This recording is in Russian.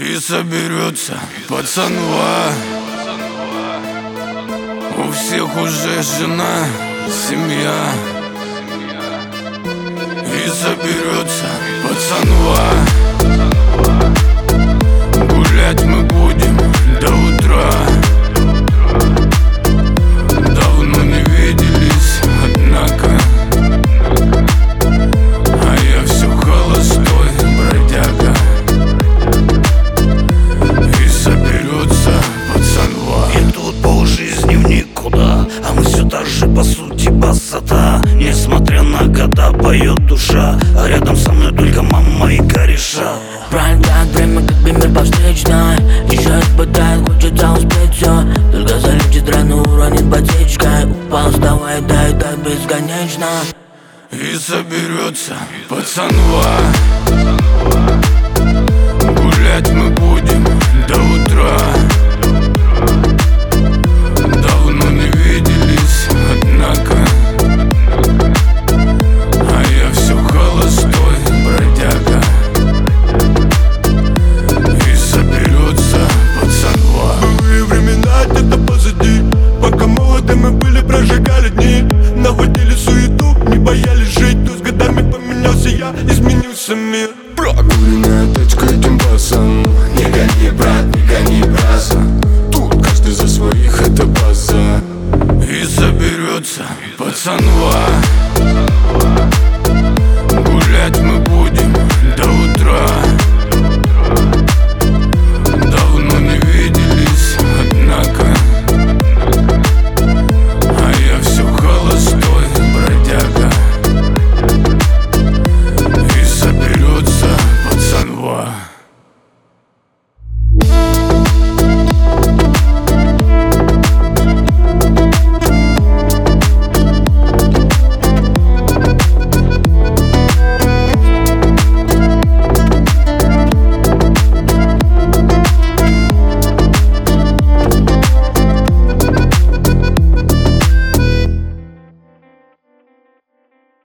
И соберется пацанва. У всех уже жена, семья. И соберется пацанва. Гулять мы будем до утра. Давно не виделись, однако. А я все холостой бродяга. И соберется пацанва. И тут полжизни в никуда, а мы все так же по сути басата. Несмотря на года поет душа, а рядом со мной только мама и кореша. Пролетает время, как бы мир повстречной. Еще испытает, хочется успеть все. Только залетит рано, уронит ботичкой. Упал, вставай, дай бесконечно. И соберется пацанва.